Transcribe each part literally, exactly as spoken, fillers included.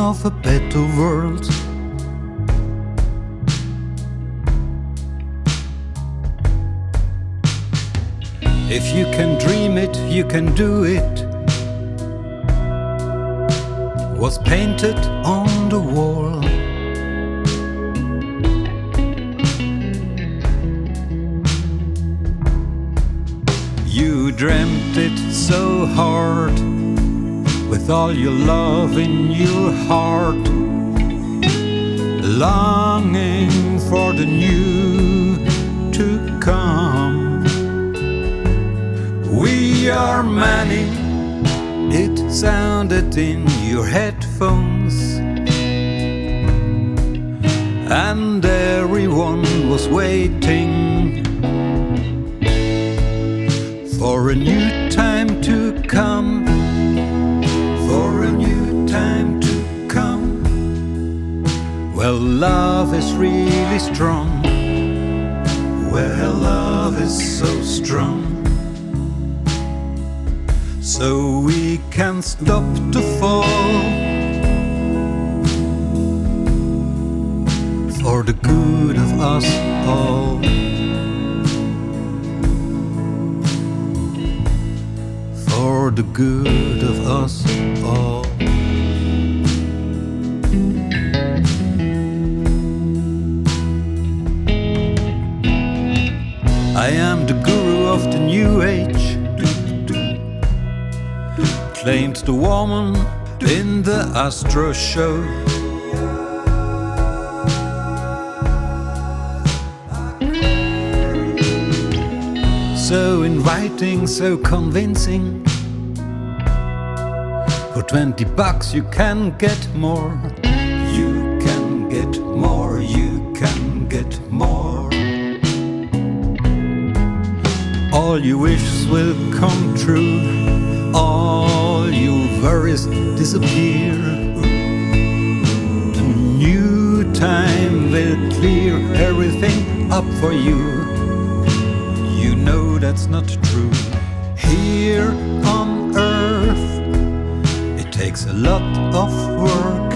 of a better world. If you can dream it, you can do it, was painted on the wall. You dreamt it so hard, with all your love in your heart, longing for the new to come. We are many, it sounded in your headphones, and everyone was waiting for a new time to come, for a new time to come. Well, love is really strong, well, love is so strong. So we can stop the fall, for the good of us all. For the good of us all. I am the guru of the new age, claimed the woman in the Astro show. So inviting, so convincing. For twenty bucks you can get more. You can get more, you can get more. All your wishes will come true, all your worries disappear. The new time will clear everything up for you. You know that's not true. Here on earth it takes a lot of work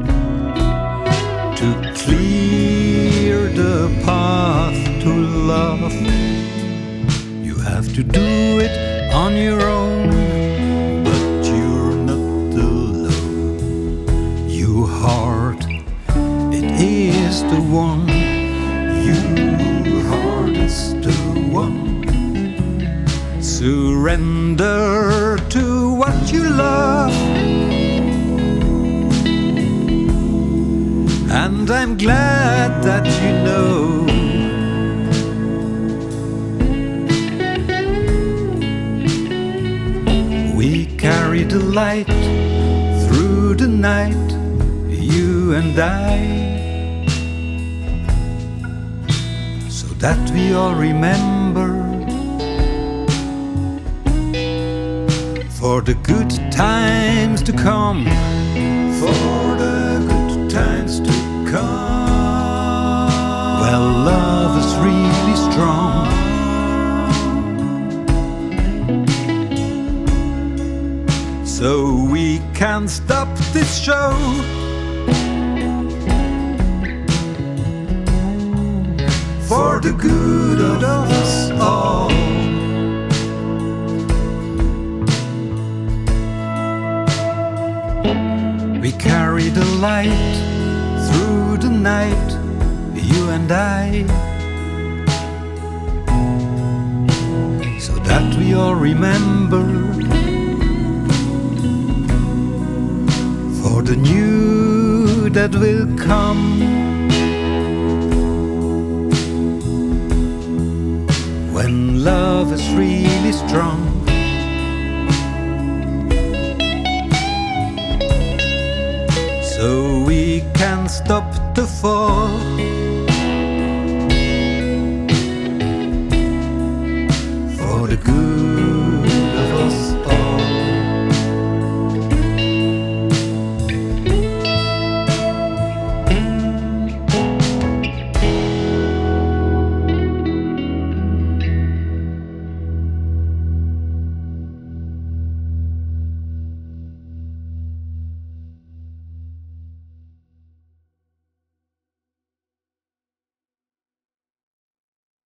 to clear the path to love. You have to do it on your own, but you're not alone. Your heart, it is the one. Your heart is the one. Surrender to what you love, and I'm glad that you know we carry the light through the night, you and I, so that we all remember for the good times to come, for the good times to come. Well, love is really strong. So we can stop this show, for the good of us all. We carry the light through the night, you and I, so that we all remember for the new that will come, when love is really strong. So we can stop the fall, for the good